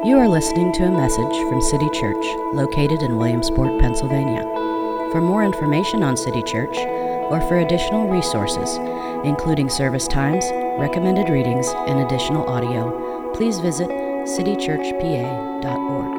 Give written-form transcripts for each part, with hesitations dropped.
You are listening to a message from City Church, located in Williamsport, Pennsylvania. For more information on City Church, or for additional resources, including service times, recommended readings, and additional audio, please visit citychurchpa.org.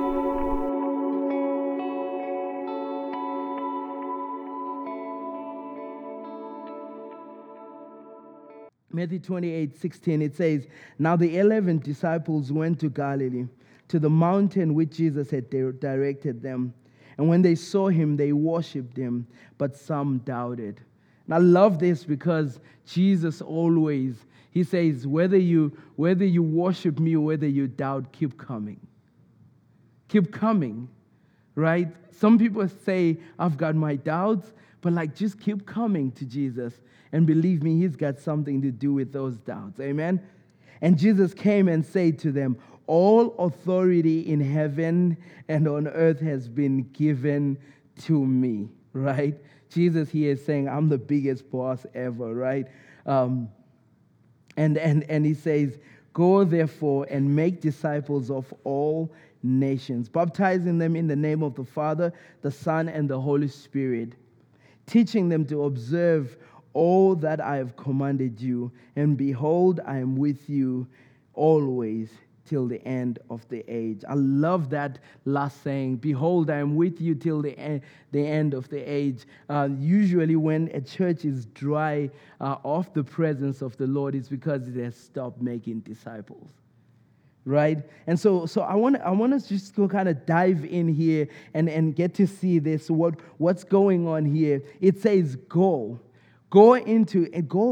Matthew 28:16, it says, "Now the 11 disciples went to Galilee, to the mountain which Jesus had directed them. And when they saw him, they worshipped him, but some doubted." And I love this because Jesus always, he says, whether you worship me or whether you doubt, keep coming. Keep coming, right? Some people say, I've got my doubts, but just keep coming to Jesus. And believe me, he's got something to do with those doubts. Amen? And Jesus came and said to them, "All authority in heaven and on earth has been given to me." Right? Jesus here is saying, I'm the biggest boss ever, right? And he says, "Go therefore and make disciples of all nations, baptizing them in the name of the Father, the Son, and the Holy Spirit, teaching them to observe all that I have commanded you. And behold, I am with you always till the end of the age." I love that last saying, "Behold, I am with you till the end of the age." Usually when a church is dry of the presence of the Lord, it's because it has stopped making disciples. Right? And so I want us just to kind of dive in here and get to see this, what's going on here. It says, go into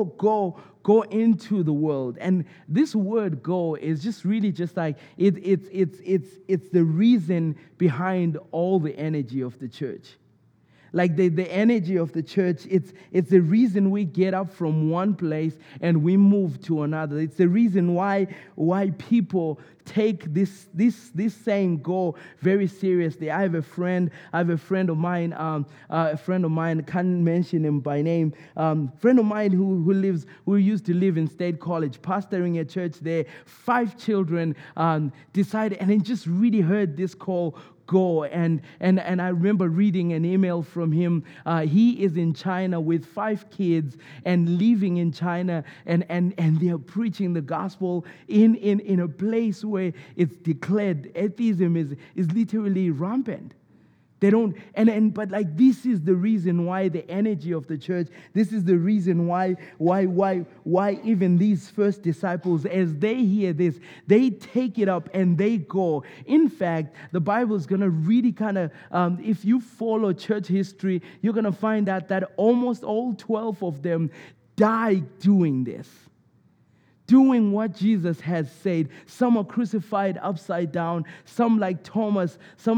the world. And this word "go" is just really just like it's the reason behind all the energy of the church. Like the energy of the church, it's the reason we get up from one place and we move to another. It's the reason why people take this saying "go" very seriously. I have a friend of mine, can't mention him by name, friend of mine who used to live in State College, pastoring a church there, 5 children, decided, and he just really heard this call, "Go." And I remember reading an email from him. He is in China with 5 kids and living in China, and they're preaching the gospel in a place where it's declared atheism is literally rampant. They don't, but this is the reason why the energy of the church, this is the reason why even these first disciples, as they hear this, they take it up and they go. In fact, the Bible is going to really kind of, if you follow church history, you're going to find out that almost all 12 of them died doing this. Doing what Jesus has said. Some are crucified upside down. Some like Thomas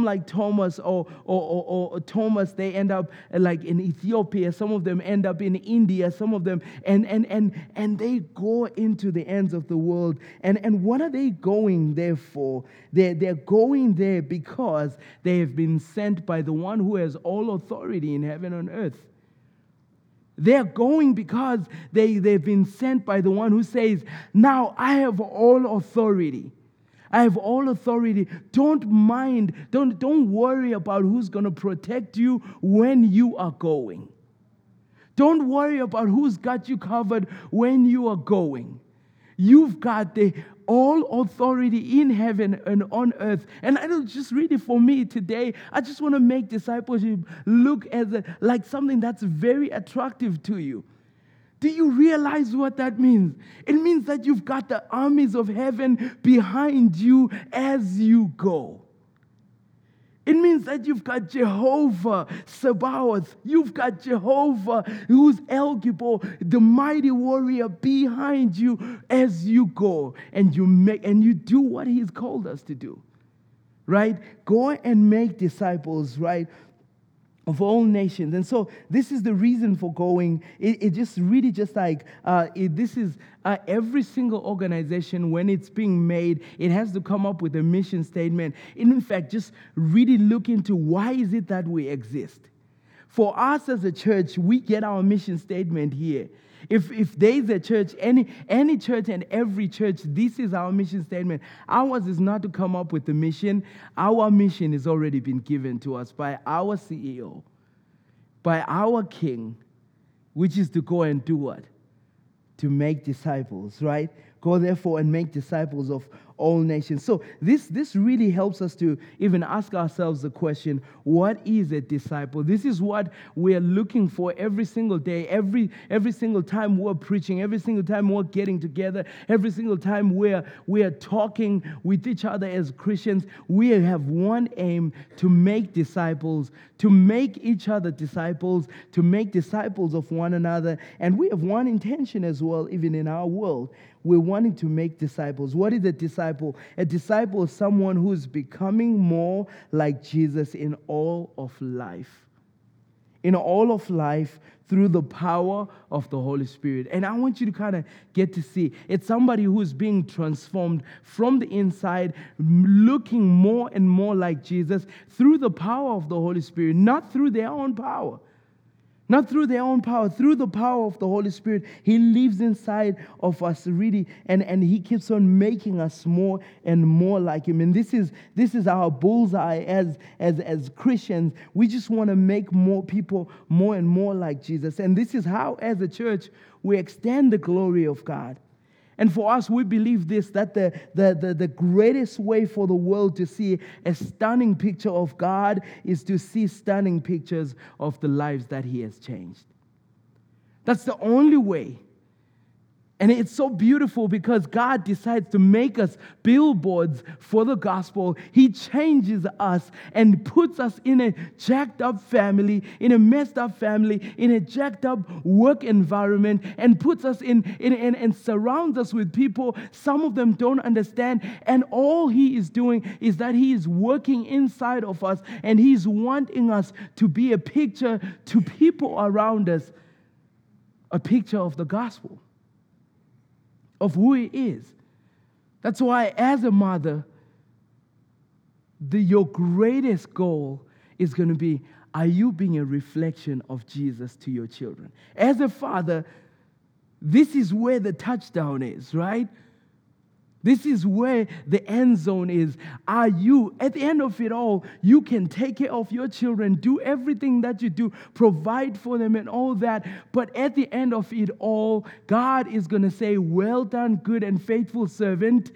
or Thomas, they end up in Ethiopia. Some of them end up in India. Some of them and they go into the ends of the world. And what are they going there for? They're going there because they have been sent by the one who has all authority in heaven and earth. They're going because they've been sent by the one who says, "Now I have all authority. I have all authority. Don't worry about who's going to protect you when you are going. Don't worry about who's got you covered when you are going. You've got the all authority in heaven and on earth." And I don't just read it for me today. I just want to make discipleship look as like something that's very attractive to you. Do you realize what that means? It means that you've got the armies of heaven behind you as you go. It means that you've got Jehovah Sabaoth. You've got Jehovah, who's El Gibor, the mighty warrior, behind you as you go. And you do what he's called us to do. Right? Go and make disciples, right? Of all nations. And so this is the reason for going. It just really just this is every single organization, when it's being made, it has to come up with a mission statement. In fact, just really look into why is it that we exist. For us as a church, we get our mission statement here. If there's a church, any church and every church, this is our mission statement. Ours is not to come up with the mission. Our mission has already been given to us by our CEO, by our King, which is to go and do what? To make disciples, right? Go therefore and make disciples of all nations. So this really helps us to even ask ourselves the question, what is a disciple? This is what we are looking for every single day, every single time we're preaching, every single time we're getting together, every single time we are talking with each other as Christians. We have one aim: to make disciples, to make each other disciples, to make disciples of one another. And we have one intention as well, even in our world. We're wanting to make disciples. What is a disciple? A disciple is someone who's becoming more like Jesus in all of life. In all of life, through the power of the Holy Spirit. And I want you to kind of get to see, it's somebody who's being transformed from the inside, looking more and more like Jesus through the power of the Holy Spirit, not through their own power. Not through their own power, through the power of the Holy Spirit. He lives inside of us really, and He keeps on making us more and more like Him. And this is our bullseye as Christians. We just want to make more people more and more like Jesus. And this is how, as a church, we extend the glory of God. And for us, we believe this, that the greatest way for the world to see a stunning picture of God is to see stunning pictures of the lives that He has changed. That's the only way. And it's so beautiful because God decides to make us billboards for the gospel. He changes us and puts us in a jacked up family, in a messed up family, in a jacked up work environment, and puts us in and surrounds us with people some of them don't understand. And all He is doing is that He is working inside of us, and He's wanting us to be a picture to people around us, a picture of the gospel, of who He is. That's why, as a mother, your greatest goal is going to be, are you being a reflection of Jesus to your children? As a father, this is where the touchdown is, right? This is where the end zone is. Are you, at the end of it all, you can take care of your children, do everything that you do, provide for them and all that. But at the end of it all, God is going to say, well done, good and faithful servant.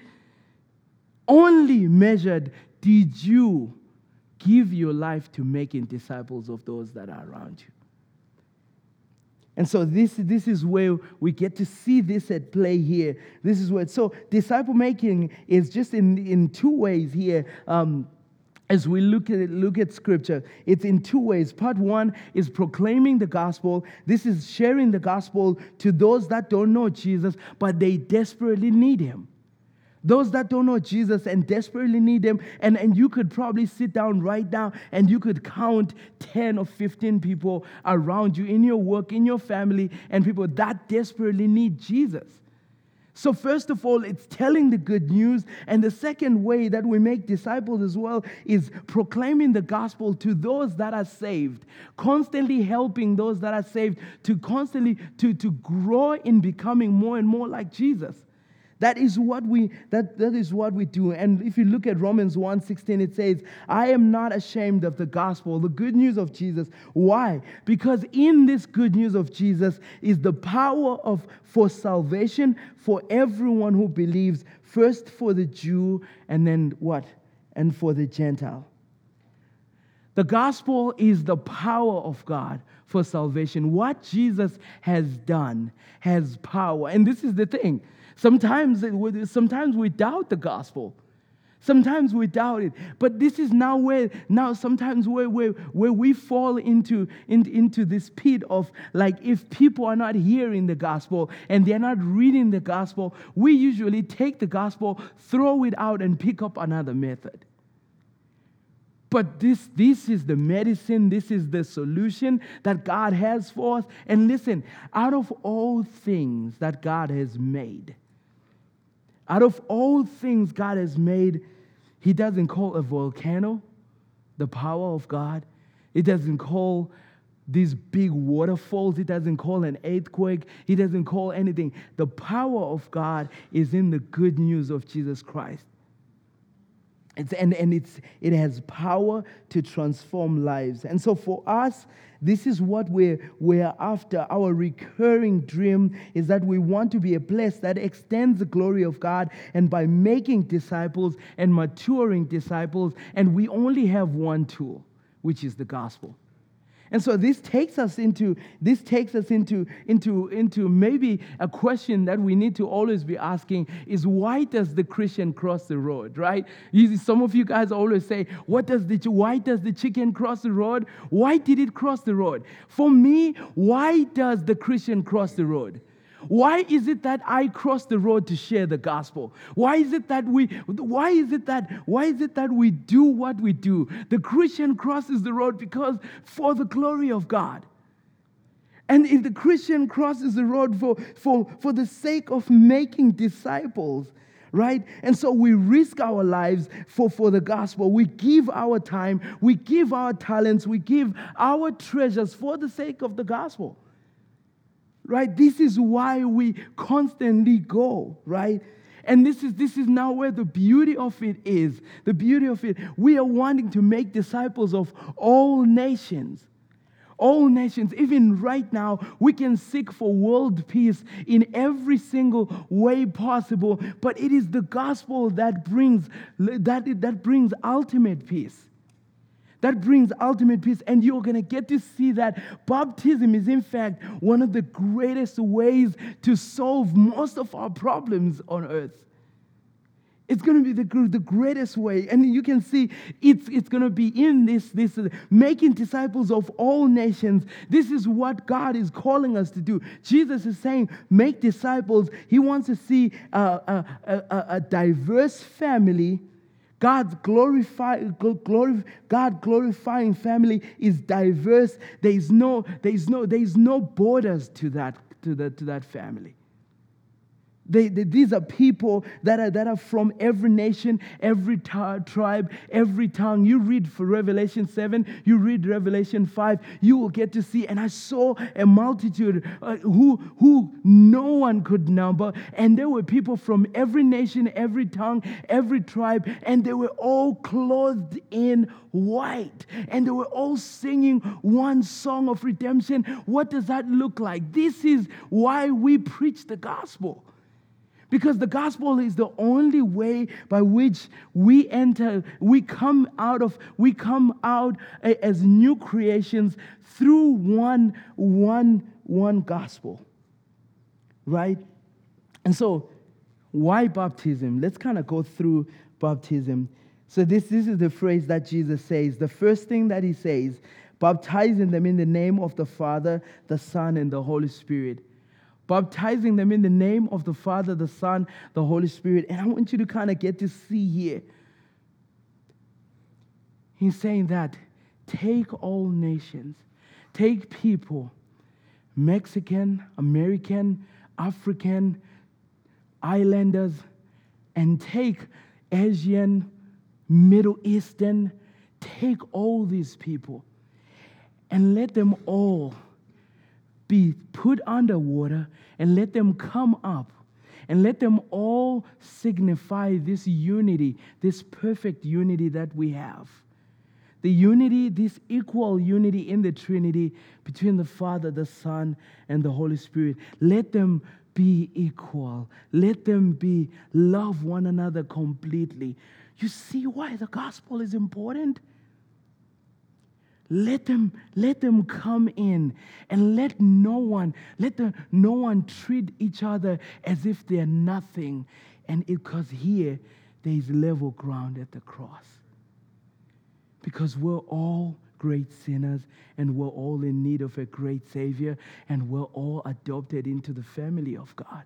Only measured did you give your life to making disciples of those that are around you. And so this is where we get to see this at play here. This is where, so disciple making is just in two ways here. As we look at Scripture, it's in two ways. Part one is proclaiming the gospel. This is sharing the gospel to those that don't know Jesus, but they desperately need Him. Those that don't know Jesus and desperately need Him, and you could probably sit down right now and you could count 10 or 15 people around you in your work, in your family, and people that desperately need Jesus. So first of all, it's telling the good news. And the second way that we make disciples as well is proclaiming the gospel to those that are saved, constantly helping those that are saved to constantly to grow in becoming more and more like Jesus. That is what we do. And if you look at Romans 1:16, it says, I am not ashamed of the gospel, the good news of Jesus. Why? Because in this good news of Jesus is the power for salvation for everyone who believes, first for the Jew and then what? And for the Gentile. The gospel is the power of God for salvation. What Jesus has done has power. And this is the thing. Sometimes we doubt the gospel. Sometimes we doubt it. But this is sometimes where we fall into this pit of, like, if people are not hearing the gospel and they're not reading the gospel, we usually take the gospel, throw it out, and pick up another method. But this is the medicine, this is the solution that God has for us. And listen, out of all things that God has made, He doesn't call a volcano the power of God. It doesn't call these big waterfalls. He doesn't call an earthquake. He doesn't call anything. The power of God is in the good news of Jesus Christ. It has power to transform lives. And so for us, this is what we're after. Our recurring dream is that we want to be a place that extends the glory of God, and by making disciples and maturing disciples, and we only have one tool, which is the gospel. And so this takes us into maybe a question that we need to always be asking is, why does the Christian cross the road, right? Some of you guys always say, why does the chicken cross the road? Why did it cross the road? For me, why does the Christian cross the road? Why is it that I cross the road to share the gospel? Why is it that we do what we do? The Christian crosses the road because for the glory of God. And if the Christian crosses the road for the sake of making disciples, right? And so we risk our lives for the gospel. We give our time, we give our talents, we give our treasures for the sake of the gospel. Right? This is why we constantly go, right? And this is now where the beauty of it is. The beauty of it, we are wanting to make disciples of all nations. All nations. Even right now, we can seek for world peace in every single way possible, but it is the gospel that brings ultimate peace. That brings ultimate peace, and you're going to get to see that baptism is, in fact, one of the greatest ways to solve most of our problems on earth. It's going to be the greatest way, and you can see it's going to be in this making disciples of all nations. This is what God is calling us to do. Jesus is saying, make disciples. He wants to see a diverse family. God glorifying family is diverse. There is no borders to that family. These are people that are from every nation, every tribe, every tongue. You read for Revelation 7, you read Revelation 5, you will get to see. And I saw a multitude who no one could number. And there were people from every nation, every tongue, every tribe. And they were all clothed in white. And they were all singing one song of redemption. What does that look like? This is why we preach the gospel. Because the gospel is the only way by which we come out as new creations through one gospel. Right? And so, why baptism? Let's kind of go through baptism. So this is the phrase that Jesus says. The first thing that he says, baptizing them in the name of the Father, the Son, and the Holy Spirit. Baptizing them in the name of the Father, the Son, the Holy Spirit. And I want you to kind of get to see here. He's saying that take all nations, take people, Mexican, American, African, islanders, and take Asian, Middle Eastern, take all these people and let them all be put underwater and let them come up and let them all signify this unity, this perfect unity that we have. The unity, this equal unity in the Trinity between the Father, the Son, and the Holy Spirit. Let them be equal. Let them love one another completely. You see why the gospel is important? Let them come in and let no one treat each other as if they're nothing. And because here there is level ground at the cross. Because we're all great sinners and we're all in need of a great Savior and we're all adopted into the family of God.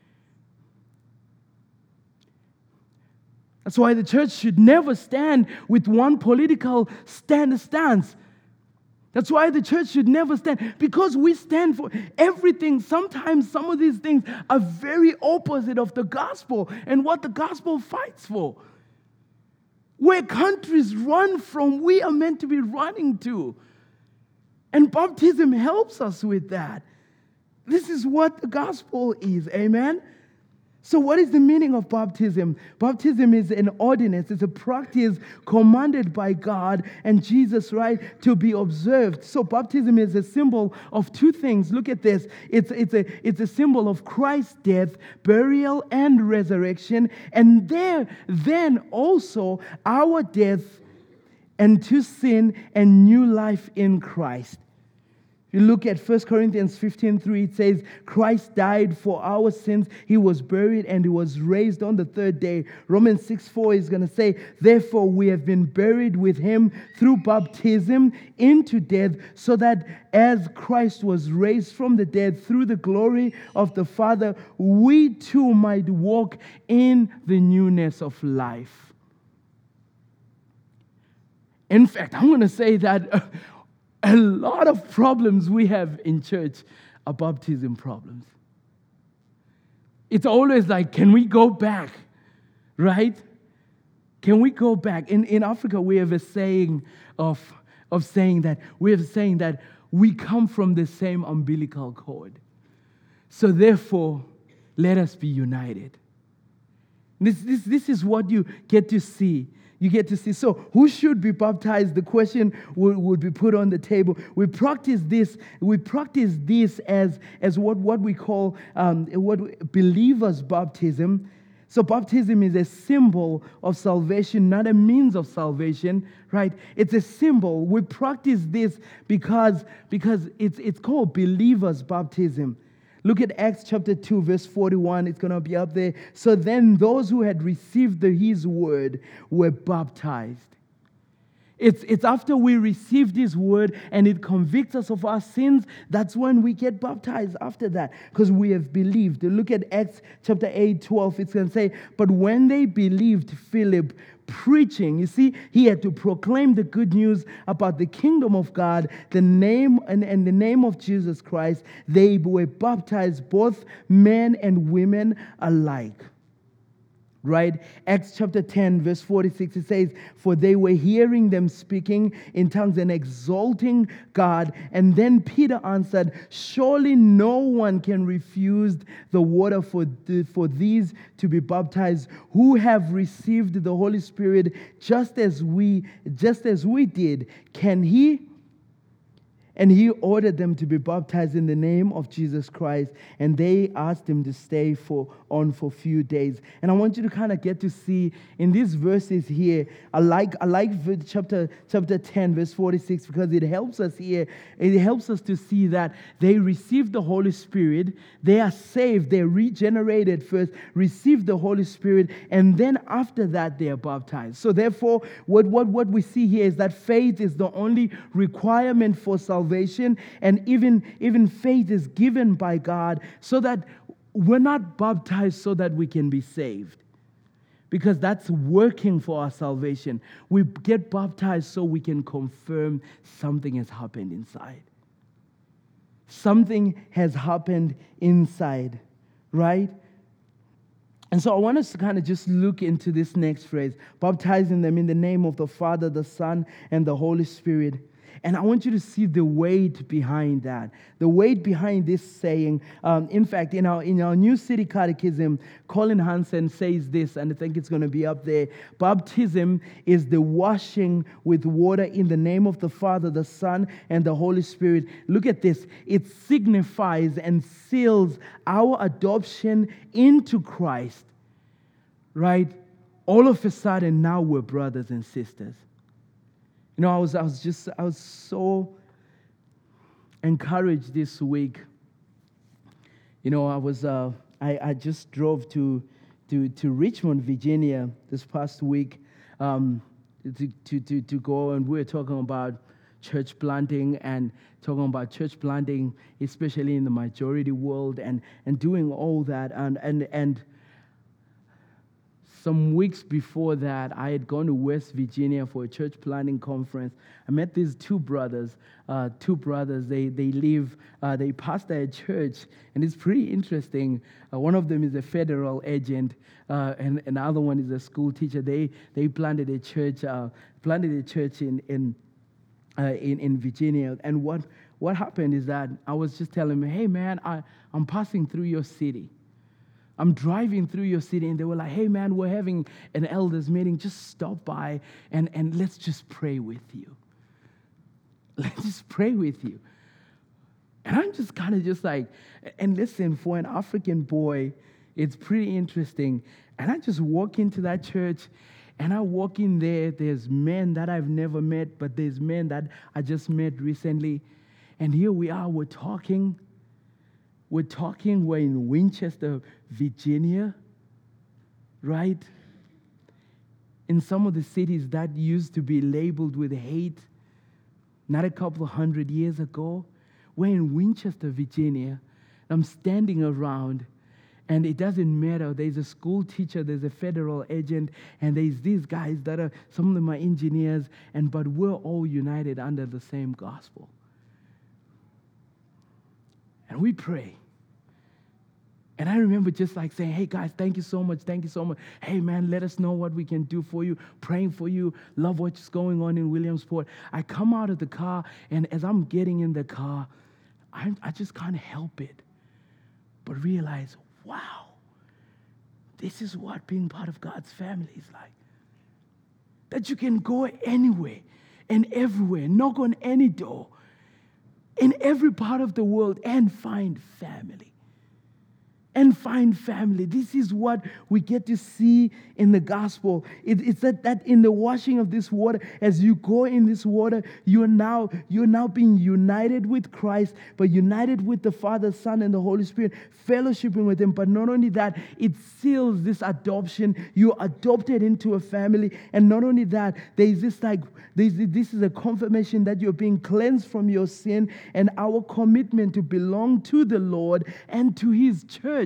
That's why the church should never stand with one political stance. That's why the church should never stand, because we stand for everything. Sometimes some of these things are very opposite of the gospel and what the gospel fights for. Where countries run from, we are meant to be running to. And baptism helps us with that. This is what the gospel is. Amen? So what is the meaning of baptism? Baptism is an ordinance. It's a practice commanded by God and Jesus, right, to be observed. So baptism is a symbol of two things. Look at this. It's a symbol of Christ's death, burial, and resurrection. And then also our death and to sin and new life in Christ. You look at 1 Corinthians 15:3, it says, Christ died for our sins. He was buried and he was raised on the third day. Romans 6:4 is going to say, therefore we have been buried with him through baptism into death, so that as Christ was raised from the dead through the glory of the Father, we too might walk in the newness of life. In fact, I'm going to say that a lot of problems we have in church are baptism problems. It's always like, can we go back? Right? Can we go back? In Africa, we have a saying of saying that we come from the same umbilical cord. So therefore, let us be united. This is what you get to see. You get to see. So who should be baptized? The question would be put on the table. We practice this as what we call believers' baptism. So baptism is a symbol of salvation, not a means of salvation, right? It's a symbol. We practice this because it's called believers' baptism. Look at Acts chapter 2, verse 41. It's going to be up there. So then those who had received his word were baptized. It's after we received his word and it convicts us of our sins, that's when we get baptized after that, because we have believed. Look at Acts chapter 8:12. It's going to say, but when they believed Philip preaching, you see, he had to proclaim the good news about the kingdom of God, the name and the name of Jesus Christ. They were baptized, both men and women alike. Right? Acts chapter 10, verse 46, it says, for they were hearing them speaking in tongues and exalting God. And then Peter answered, surely no one can refuse the water for these to be baptized, who have received the Holy Spirit just as we did. Can he? And he ordered them to be baptized in the name of Jesus Christ. And they asked him to stay for a few days. And I want you to kind of get to see in these verses here, I like chapter 10, verse 46, because it helps us here. It helps us to see that they received the Holy Spirit. They are saved. They're regenerated first, receive the Holy Spirit, and then after that they are baptized. So therefore, what we see here is that faith is the only requirement for salvation, and even faith is given by God, so that we're not baptized so that we can be saved, because that's working for our salvation. We get baptized so we can confirm something has happened inside. Something has happened inside, right? And so I want us to kind of just look into this next phrase, baptizing them in the name of the Father, the Son, and the Holy Spirit. And I want you to see the weight behind that, the weight behind this saying. In fact, in our New City Catechism, Colin Hansen says this, and I think it's going to be up there. Baptism is the washing with water in the name of the Father, the Son, and the Holy Spirit. Look at this. It signifies and seals our adoption into Christ, right? All of a sudden, now we're brothers and sisters. You know, I was so encouraged this week. You know, I just drove to Richmond, Virginia this past week to go, and we were talking about church planting, especially in the majority world, and doing all that, and some weeks before that, I had gone to West Virginia for a church planting conference. I met these two brothers. They pastor a church, and it's pretty interesting. One of them is a federal agent, and another one is a school teacher. They planted a church in in Virginia. And what happened is that I was just telling him, hey, man, I'm passing through your city. I'm driving through your city, and they were like, hey, man, we're having an elders meeting. Just stop by, and let's just pray with you. Let's just pray with you. And I'm just kind of just like, and listen, for an African boy, it's pretty interesting. And I just walk into that church, and I walk in there. There's men that I've never met, but there's men that I just met recently. And here we are, we're talking. We're in Winchester, Virginia, right? In some of the cities that used to be labeled with hate, not a couple of 100 years ago. We're in Winchester, Virginia. I'm standing around, and it doesn't matter. There's a school teacher, there's a federal agent, and there's these guys that are, some of them are engineers, but we're all united under the same gospel. And we pray. And I remember just like saying, hey, guys, thank you so much. Thank you so much. Hey, man, let us know what we can do for you. Praying for you. Love what's going on in Williamsport. I come out of the car, and as I'm getting in the car, I just can't help it but realize, wow, this is what being part of God's family is like. That you can go anywhere and everywhere, knock on any door, in every part of the world, and find family. And find family. This is what we get to see in the gospel. It's that in the washing of this water, as you go in this water, you're now being united with Christ, but united with the Father, Son, and the Holy Spirit, fellowshipping with Him. But not only that, it seals this adoption. You're adopted into a family. And not only that, this is a confirmation that you're being cleansed from your sin and our commitment to belong to the Lord and to His church.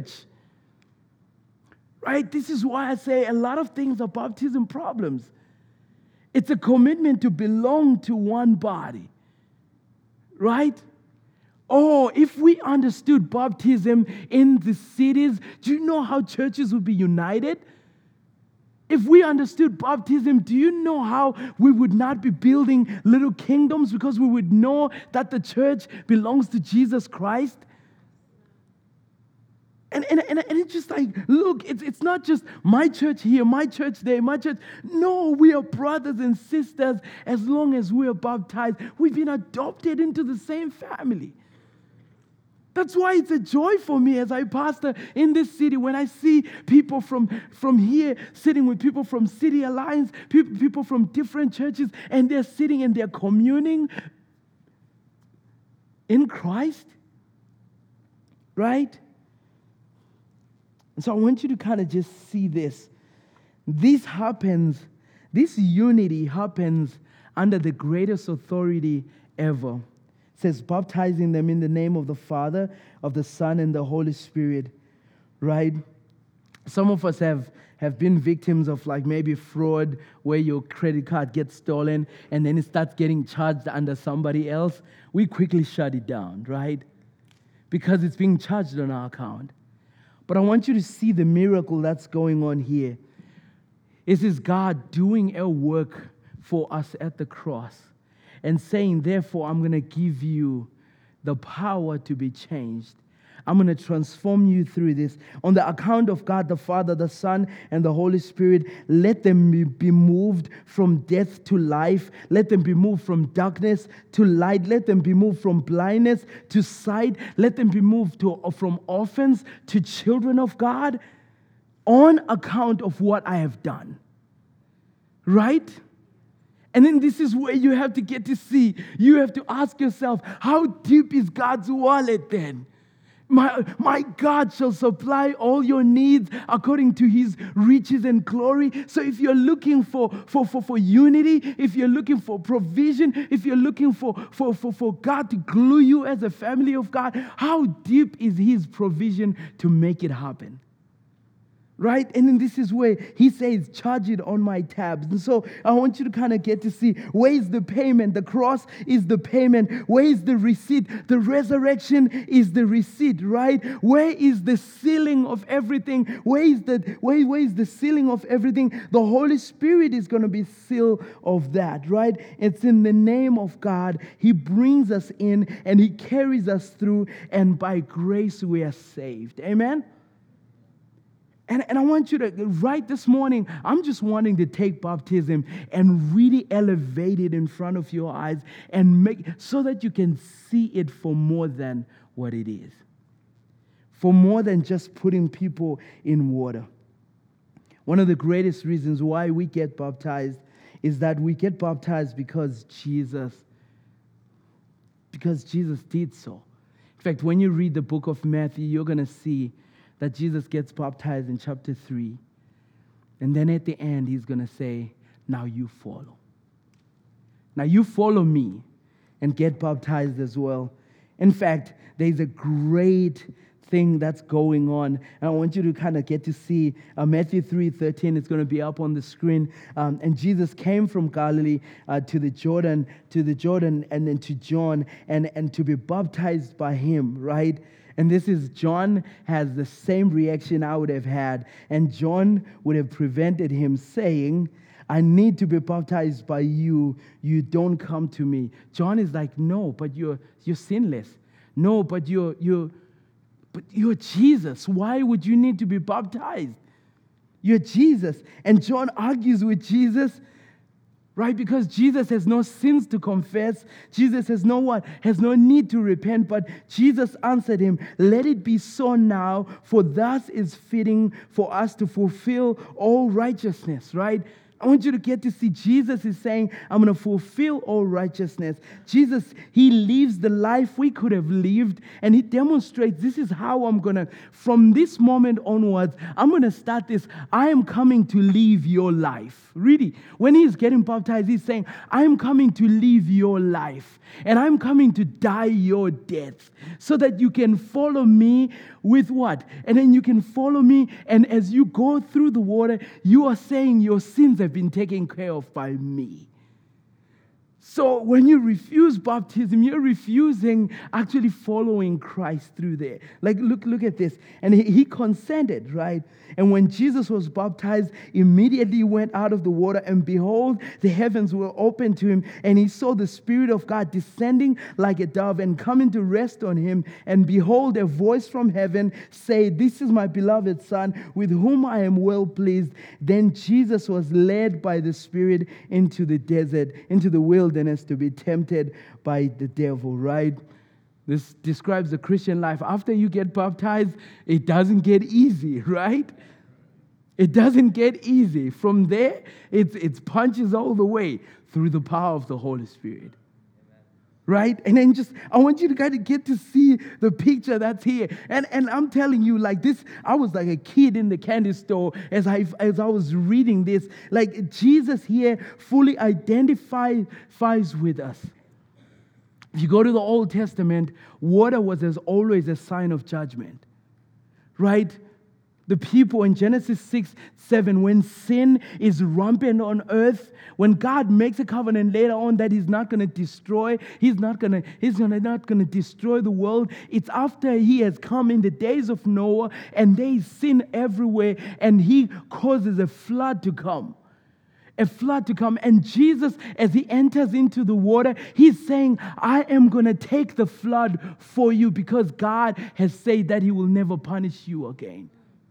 Right? This is why I say a lot of things are baptism problems. It's a commitment to belong to one body. Right? Oh, if we understood baptism in the cities, do you know how churches would be united? If we understood baptism, do you know how we would not be building little kingdoms, because we would know that the church belongs to Jesus Christ? And it's just like, look, it's not just my church here, my church there, my church. No, we are brothers and sisters as long as we are baptized. We've been adopted into the same family. That's why it's a joy for me as I pastor in this city when I see people from here sitting with people from City Alliance, people from different churches, and they're sitting and they're communing in Christ, right? And so I want you to kind of just see this. This unity happens under the greatest authority ever. It says, baptizing them in the name of the Father, of the Son, and the Holy Spirit, right? Some of us have been victims of like maybe fraud, where your credit card gets stolen and then it starts getting charged under somebody else. We quickly shut it down, right? Because it's being charged on our account. But I want you to see the miracle that's going on here. This is God doing a work for us at the cross and saying, therefore, I'm going to give you the power to be changed. I'm going to transform you through this. On the account of God, the Father, the Son, and the Holy Spirit, let them be moved from death to life. Let them be moved from darkness to light. Let them be moved from blindness to sight. Let them be moved from orphans to children of God on account of what I have done. Right? And then this is where you have to get to see. You have to ask yourself, how deep is God's wallet then? My God shall supply all your needs according to His riches and glory. So if you're looking for unity, if you're looking for provision, if you're looking for God to glue you as a family of God, how deep is His provision to make it happen? Right? And then this is where he says, charge it on my tabs. And so I want you to kind of get to see, where is the payment? The cross is the payment. Where is the receipt? The resurrection is the receipt, right? Where is the sealing of everything? Where is the sealing of everything? The Holy Spirit is going to be seal of that, right? It's in the name of God. He brings us in and he carries us through, and by grace we are saved. Amen? And I want you to, right this morning, I'm just wanting to take baptism and really elevate it in front of your eyes and make so that you can see it for more than what it is. For more than just putting people in water. One of the greatest reasons why we get baptized is that we get baptized because Jesus did so. In fact, when you read the book of Matthew, you're going to see that Jesus gets baptized in chapter 3. And then at the end, he's going to say, now you follow. Now you follow me and get baptized as well. In fact, there's a great thing that's going on. And I want you to kind of get to see Matthew 3:13. It's going to be up on the screen. And Jesus came from Galilee to the Jordan, and then to John, and to be baptized by him, right? And this is, John has the same reaction I would have had. And John would have prevented him saying, I need to be baptized by you. You don't come to me. John is like, no, but you're sinless. No, but you're Jesus. Why would you need to be baptized? You're Jesus. And John argues with Jesus, right? Because Jesus has no sins to confess. Jesus has no what? Has no need to repent. But Jesus answered him, let it be so now, for thus is fitting for us to fulfill all righteousness, right? I want you to get to see Jesus is saying, I'm going to fulfill all righteousness. Jesus, he lives the life we could have lived, and he demonstrates this is how I'm going to, from this moment onwards, I'm going to start this. I am coming to live your life. Really, when he's getting baptized, he's saying, I am coming to live your life, and I'm coming to die your death so that you can follow me with what? And then you can follow me, and as you go through the water, you are saying your sins have been taken care of by me. So when you refuse baptism, you're refusing actually following Christ through there. Like, look at this. And he consented, right? And when Jesus was baptized, immediately he went out of the water, and behold, the heavens were opened to him, and he saw the Spirit of God descending like a dove and coming to rest on him. And behold, a voice from heaven said, this is my beloved Son, with whom I am well pleased. Then Jesus was led by the Spirit into the desert, into the wilderness, to be tempted by the devil, right? This describes the Christian life. After you get baptized, it doesn't get easy, right? It doesn't get easy. From there, it's punches all the way through the power of the Holy Spirit. Right? And then I want you to kind of get to see the picture that's here. And I'm telling you, like this, I was like a kid in the candy store as I was reading this. Like Jesus here fully identifies with us. If you go to the Old Testament, water was as always a sign of judgment. Right? The people in Genesis 6:7, when sin is rampant on earth, when God makes a covenant later on that he's not going to destroy, he's not going to destroy the world. It's after he has come in the days of Noah, and there is sin everywhere, and he causes a flood to come. A flood to come. And Jesus, as he enters into the water, he's saying, I am going to take the flood for you, because God has said that he will never punish you again.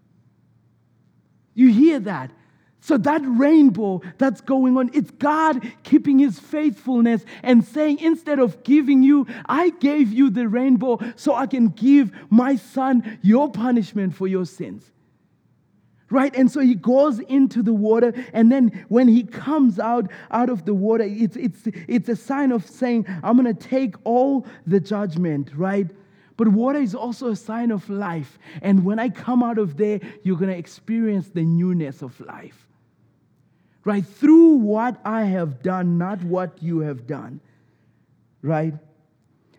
You hear that? So that rainbow that's going on, it's God keeping his faithfulness and saying, instead of giving you, I gave you the rainbow so I can give my son your punishment for your sins. Right? And so he goes into the water, and then when he comes out of the water, it's a sign of saying, I'm going to take all the judgment, right? But water is also a sign of life. And when I come out of there, you're going to experience the newness of life. Right? Through what I have done, not what you have done. Right?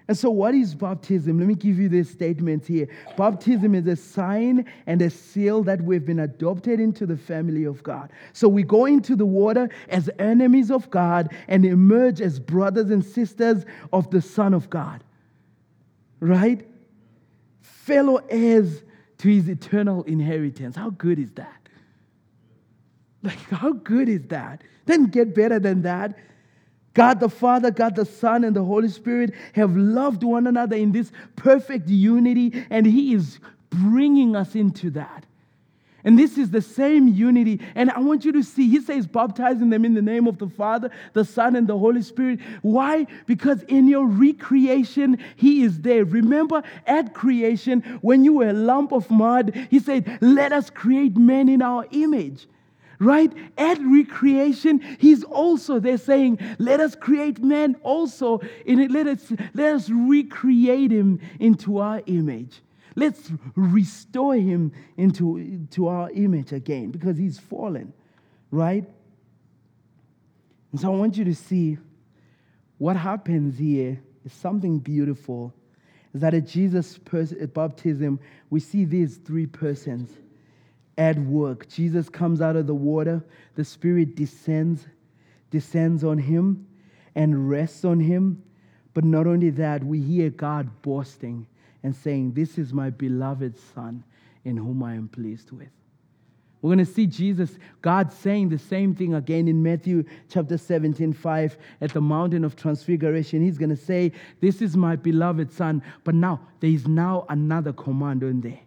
And so what is baptism? Let me give you these statements here. Baptism is a sign and a seal that we've been adopted into the family of God. So we go into the water as enemies of God and emerge as brothers and sisters of the Son of God. Right? Fellow heirs to his eternal inheritance. How good is that? Like, how good is that? Doesn't get better than that. God the Father, God the Son, and the Holy Spirit have loved one another in this perfect unity, and He is bringing us into that. And this is the same unity. And I want you to see, He says, baptizing them in the name of the Father, the Son, and the Holy Spirit. Why? Because in your recreation, He is there. Remember, at creation, when you were a lump of mud, He said, let us create man in our image. Right? At recreation, He's also there saying, let us create man also in it. Let us recreate him into our image. Let's restore him into our image again, because he's fallen. Right? And so I want you to see what happens here is something beautiful. Is that at Jesus' baptism, we see these three persons at work. Jesus comes out of the water. The Spirit descends on him and rests on him. But not only that, we hear God boasting and saying, this is my beloved Son in whom I am pleased with. We're going to see God saying the same thing again in Matthew chapter 17:5 at the mountain of transfiguration. He's going to say, this is my beloved Son. But now, there is now another command on there.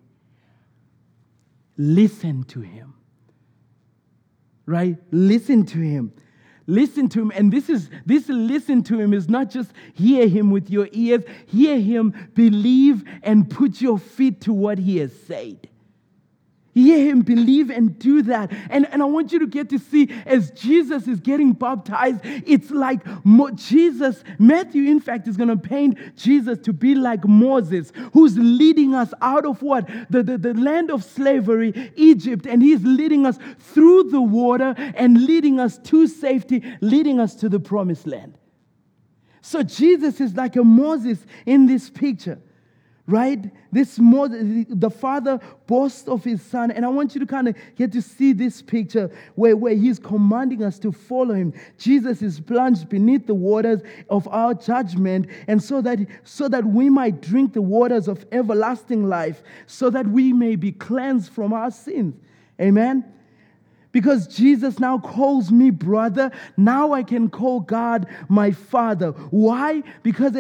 Listen to him. Right? Listen to him. Listen to him. And this listen to him is not just hear him with your ears. Hear him, believe, and put your feet to what he has said. Hear him, believe, and do that. And I want you to get to see, as Jesus is getting baptized, it's like Matthew, in fact, is going to paint Jesus to be like Moses, who's leading us out of what? The land of slavery, Egypt, and he's leading us through the water and leading us to safety, leading us to the promised land. So Jesus is like a Moses in this picture. Right? The Father boasts of His Son. And I want you to kind of get to see this picture where He's commanding us to follow Him. Jesus is plunged beneath the waters of our judgment, and so that we might drink the waters of everlasting life, so that we may be cleansed from our sins. Amen? Because Jesus now calls me brother, now I can call God my Father. Why? Because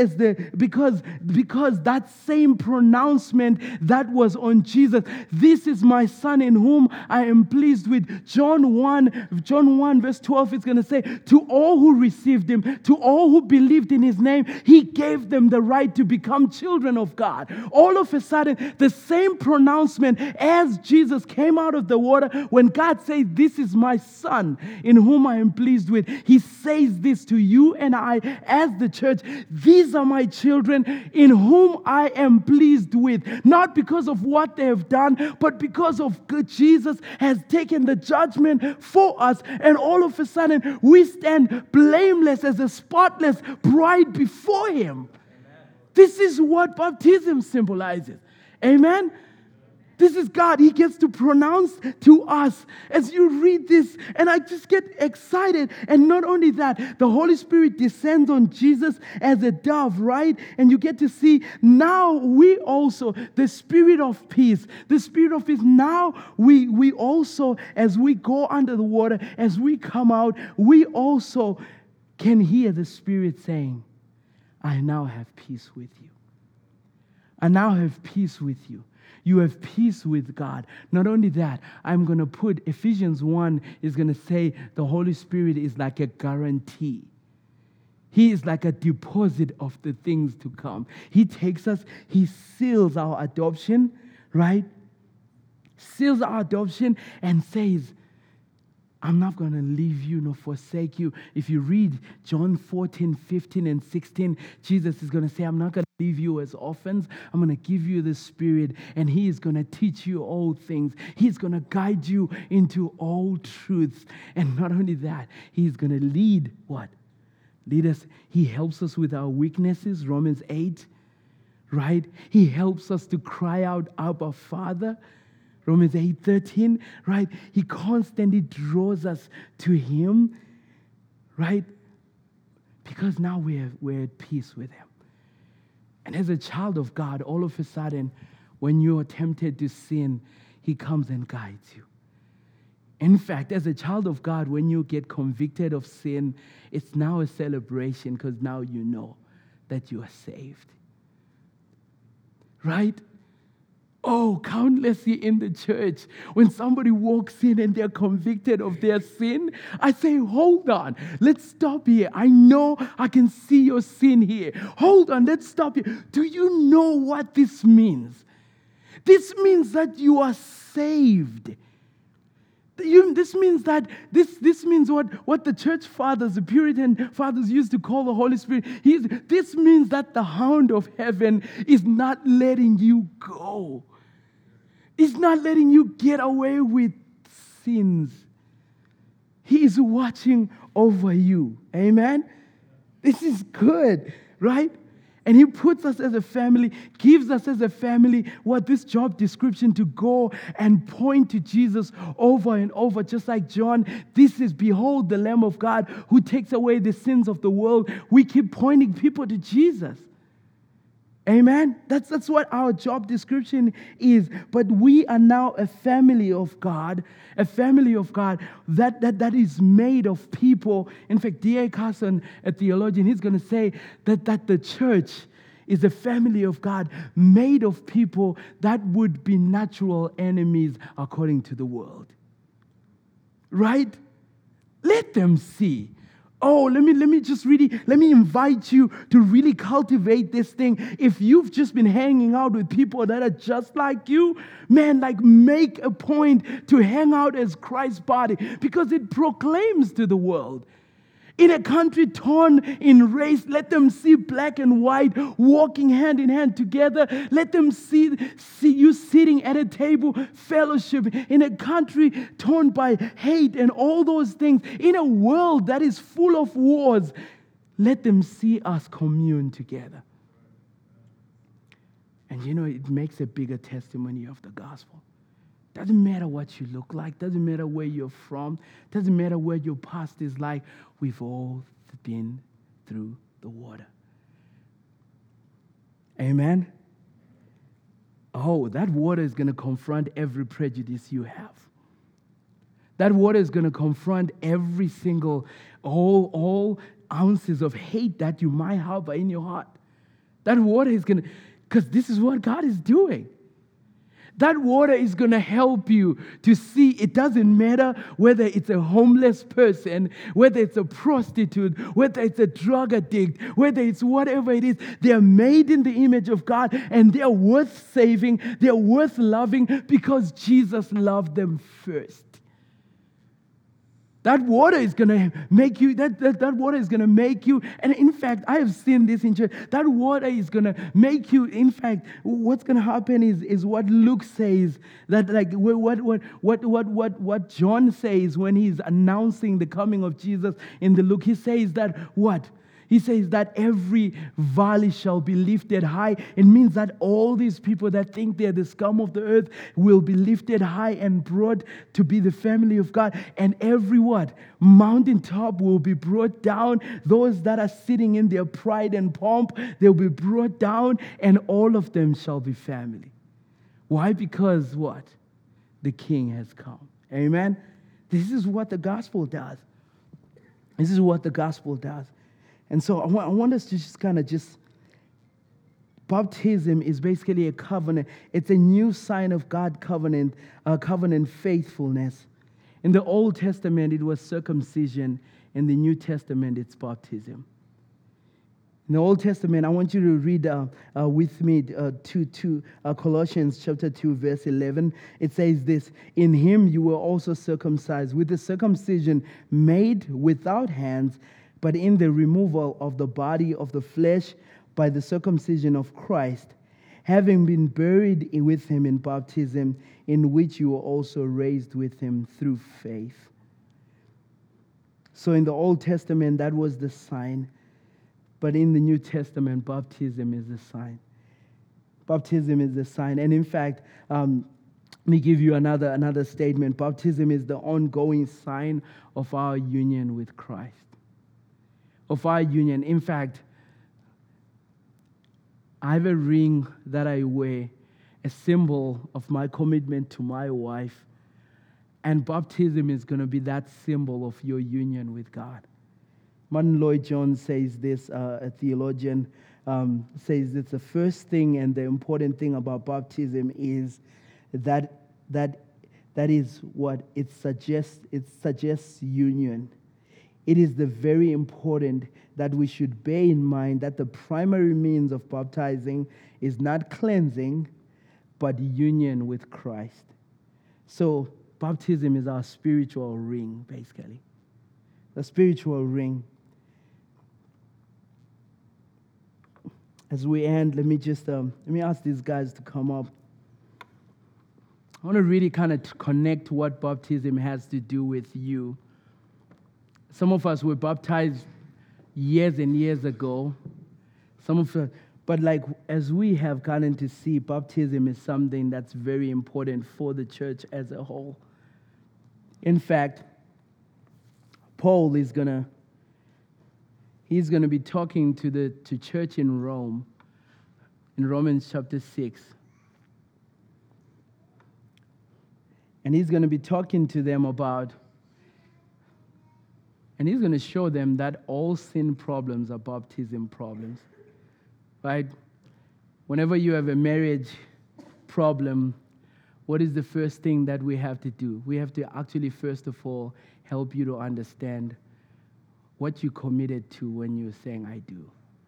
that same pronouncement that was on Jesus, this is my Son in whom I am pleased with. John 1 verse 12 is going to say, to all who received him, to all who believed in his name, he gave them the right to become children of God. All of a sudden, the same pronouncement as Jesus came out of the water, when God said, this is my Son in whom I am pleased with. He says this to you and I as the church. These are my children in whom I am pleased with. Not because of what they have done, but because of Jesus has taken the judgment for us. And all of a sudden, we stand blameless as a spotless bride before Him. Amen. This is what baptism symbolizes. Amen? This is God. He gets to pronounce to us as you read this. And I just get excited. And not only that, the Holy Spirit descends on Jesus as a dove, right? And you get to see now we also, the Spirit of peace, now we also, as we go under the water, as we come out, we also can hear the Spirit saying, I now have peace with you. I now have peace with you. You have peace with God. Not only that, I'm going to put Ephesians 1 is going to say the Holy Spirit is like a guarantee. He is like a deposit of the things to come. He takes us, He seals our adoption, right? Seals our adoption and says, I'm not going to leave you nor forsake you. If you read John 14, 15, and 16, Jesus is going to say, I'm not going to leave you as orphans. I'm going to give you the Spirit, and He is going to teach you all things. He's going to guide you into all truths. And not only that, He's going to lead what? Lead us. He helps us with our weaknesses, Romans 8. right? He helps us to cry out, Abba, Father. Romans 8:13, right? He constantly draws us to Him, right? Because now we're at peace with Him. And as a child of God, all of a sudden, when you're tempted to sin, He comes and guides you. In fact, as a child of God, when you get convicted of sin, it's now a celebration because now you know that you are saved. Right? Oh, countlessly in the church, when somebody walks in and they're convicted of their sin, I say, hold on, let's stop here. I know I can see your sin here. Hold on, let's stop here. Do you know what this means? This means that you are saved. This means what the church fathers, the Puritan fathers used to call the Holy Spirit. This means that the hound of heaven is not letting you go. He's not letting you get away with sins. He is watching over you. Amen? This is good, right? And He puts us as a family, gives us as a family this job description to go and point to Jesus over and over. Just like John, this is, behold, the Lamb of God who takes away the sins of the world. We keep pointing people to Jesus. Amen? That's what our job description is. But we are now a family of God that is made of people. In fact, D.A. Carson, a theologian, he's going to say that the church is a family of God made of people that would be natural enemies according to the world. Right? Let them see. Oh, let me invite you to really cultivate this thing. If you've just been hanging out with people that are just like you, man, make a point to hang out as Christ's body because it proclaims to the world. In a country torn in race, let them see black and white walking hand in hand together. Let them see you sitting at a table, fellowship. In a country torn by hate and all those things. In a world that is full of wars, let them see us commune together. And it makes a bigger testimony of the gospel. Doesn't matter what you look like. Doesn't matter where you're from. Doesn't matter what your past is like. We've all been through the water. Amen? Oh, that water is going to confront every prejudice you have. That water is going to confront every single, all ounces of hate that you might harbor in your heart. That water is going to, because this is what God is doing. That water is going to help you to see it doesn't matter whether it's a homeless person, whether it's a prostitute, whether it's a drug addict, whether it's whatever it is. They're made in the image of God and they're worth saving, they're worth loving because Jesus loved them first. That water is going to make you, that water is going to make you, and in fact, I have seen this in church, that water is going to make you, in fact, what's going to happen is what Luke says, that what John says when he's announcing the coming of Jesus in the Luke, he says that what? He says that every valley shall be lifted high. It means that all these people that think they're the scum of the earth will be lifted high and brought to be the family of God. And every what? Mountaintop will be brought down. Those that are sitting in their pride and pomp, they'll be brought down and all of them shall be family. Why? Because what? The King has come. Amen? This is what the gospel does. This is what the gospel does. And so I want us to baptism is basically a covenant. It's a new sign of God's covenant faithfulness. In the Old Testament, it was circumcision. In the New Testament, it's baptism. In the Old Testament, I want you to read with me Colossians chapter 2, verse 11. It says this, "In him you were also circumcised with the circumcision made without hands, but in the removal of the body of the flesh by the circumcision of Christ, having been buried with him in baptism, in which you were also raised with him through faith." So in the Old Testament, that was the sign. But in the New Testament, baptism is the sign. Baptism is the sign. And in fact, let me give you another statement. Baptism is the ongoing sign of our union with Christ. Of our union. In fact, I have a ring that I wear, a symbol of my commitment to my wife. And baptism is going to be that symbol of your union with God. Martin Lloyd-Jones says this, a theologian, says that the first thing and the important thing about baptism is that is what it suggests. It suggests union. It is the very important that we should bear in mind that the primary means of baptizing is not cleansing, but union with Christ. So baptism is our spiritual ring, basically. The spiritual ring. As we end, let me ask these guys to come up. I want to really kind of connect what baptism has to do with you. Some of us were baptized years and years ago. But as we have gotten to see, baptism is something that's very important for the church as a whole. In fact, Paul is gonna be talking to church in Rome, in Romans chapter 6. And he's going to be talking to them about, and he's going to show them that all sin problems are baptism problems, right? Whenever you have a marriage problem, what is the first thing that we have to do? We have to actually, first of all, help you to understand what you committed to when you're saying, I do.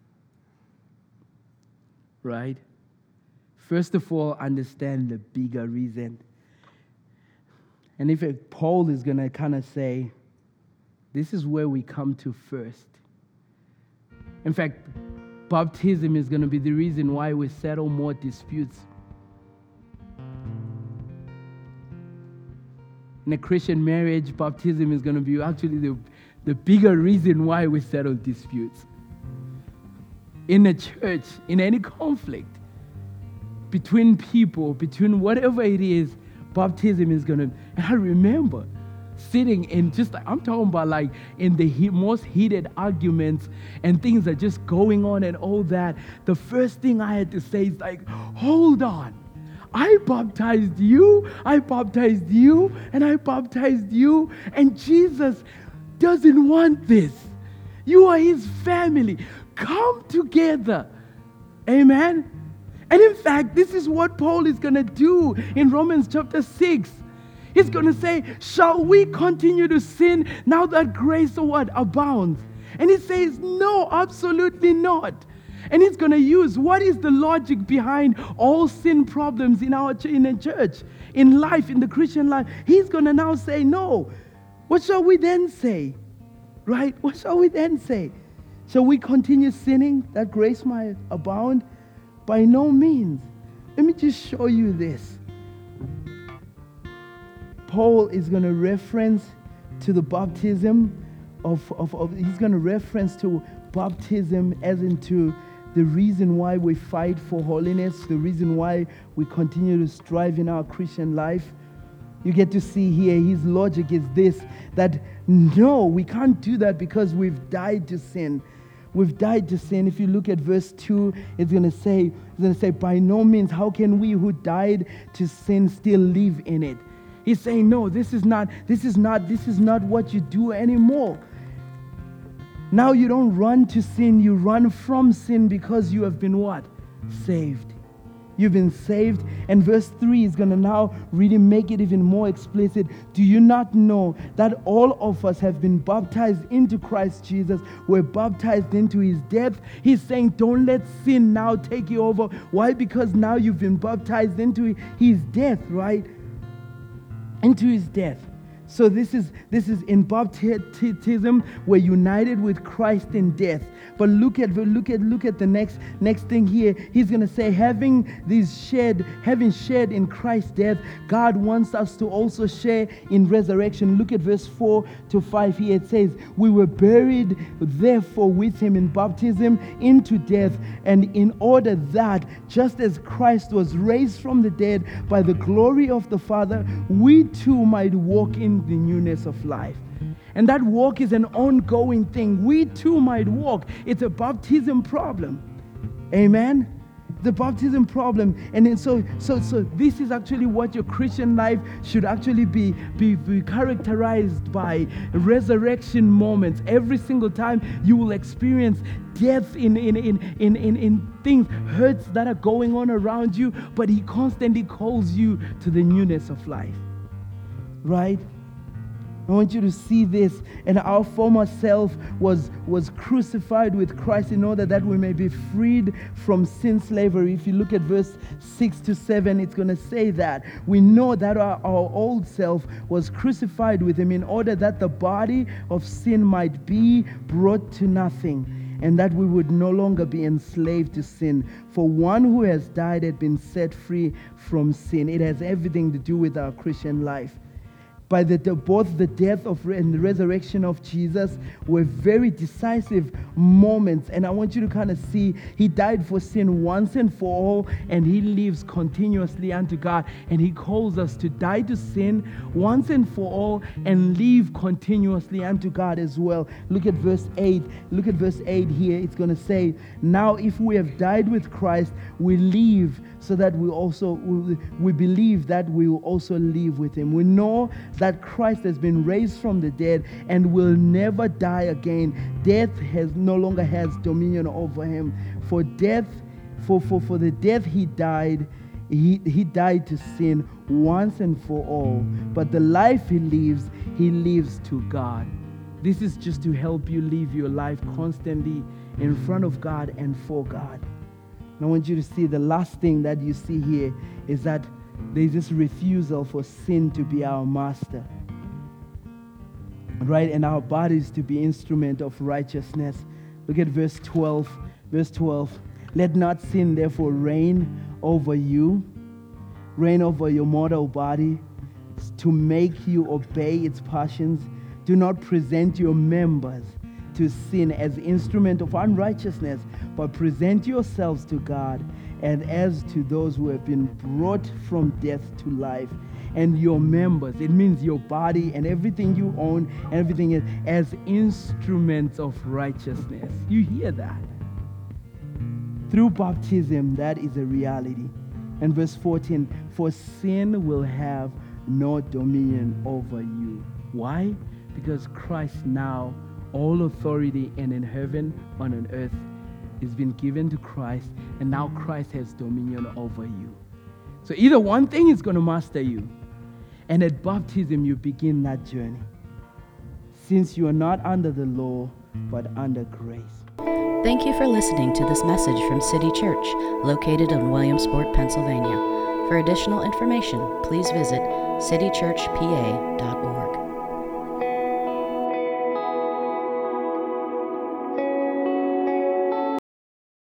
Right? First of all, understand the bigger reason. And if Paul is going to kind of say, this is where we come to first. In fact, baptism is going to be the reason why we settle more disputes. In a Christian marriage, baptism is going to be actually the bigger reason why we settle disputes. In a church, in any conflict, between people, between whatever it is, baptism is going to... And I remember sitting in I'm talking about in the most heated arguments and things are just going on and all that. The first thing I had to say is hold on. I baptized you, and I baptized you, and Jesus doesn't want this. You are his family. Come together. Amen? And in fact, this is what Paul is going to do in Romans chapter 6. He's going to say, shall we continue to sin now that grace abounds? And he says, no, absolutely not. And he's going to use what is the logic behind all sin problems in the church, in life, in the Christian life. He's going to now say, no. What shall we then say? Right? What shall we then say? Shall we continue sinning that grace might abound? By no means. Let me just show you this. Paul is going to reference to the baptism he's going to reference to baptism as into the reason why we fight for holiness, the reason why we continue to strive in our Christian life. You get to see here, his logic is this, that no, we can't do that because we've died to sin. We've died to sin. If you look at verse 2, it's going to say, by no means, how can we who died to sin still live in it? He's saying, no, this is not what you do anymore. Now you don't run to sin, you run from sin because you have been what? Saved. You've been saved. And verse 3 is going to now really make it even more explicit. Do you not know that all of us have been baptized into Christ Jesus? We're baptized into his death. He's saying, don't let sin now take you over. Why? Because now you've been baptized into his death, right? Into his death. So this is in baptism we're united with Christ in death. But look at the next thing here. He's going to say, having shared in Christ's death, God wants us to also share in resurrection. Look at verse 4-5 here. It says, we were buried therefore with him in baptism into death, and in order that just as Christ was raised from the dead by the glory of the Father, we too might walk in the newness of life. And that walk is an ongoing thing. We too might walk. It's a baptism problem. Amen? The baptism problem. And then so this is actually what your Christian life should actually be characterized by. Resurrection moments. Every single time you will experience death in things, hurts that are going on around you, but he constantly calls you to the newness of life. Right? I want you to see this. And our former self was crucified with Christ in order that we may be freed from sin slavery. If you look at verse 6-7, it's going to say that. We know that our old self was crucified with him in order that the body of sin might be brought to nothing, and that we would no longer be enslaved to sin. For one who has died had been set free from sin. It has everything to do with our Christian life. By both the death and the resurrection of Jesus were very decisive moments. And I want you to kind of see, he died for sin once and for all, and he lives continuously unto God. And he calls us to die to sin once and for all and live continuously unto God as well. Look at verse 8. Look at verse 8 here. It's going to say, now if we have died with Christ, we live so that we believe that we will also live with him. We know that Christ has been raised from the dead and will never die again. Death no longer has dominion over him. For the death he died, he died to sin once and for all. But the life he lives to God. This is just to help you live your life constantly in front of God and for God. And I want you to see the last thing that you see here is that there's this refusal for sin to be our master. Right? And our bodies to be instrument of righteousness. Look at verse 12. Verse 12. Let not sin therefore reign over your mortal body, to make you obey its passions. Do not present your members to sin as instrument of unrighteousness, but present yourselves to God and as to those who have been brought from death to life. And your members, it means your body and everything you own, and everything as instruments of righteousness. You hear that? Through baptism, that is a reality. And verse 14, for sin will have no dominion over you. Why? Because Christ now, all authority and in heaven and on earth has been given to Christ, and now Christ has dominion over you. So either one thing is going to master you, and at baptism you begin that journey. Since you are not under the law, but under grace. Thank you for listening to this message from City Church, located in Williamsport, Pennsylvania. For additional information, please visit citychurchpa.org.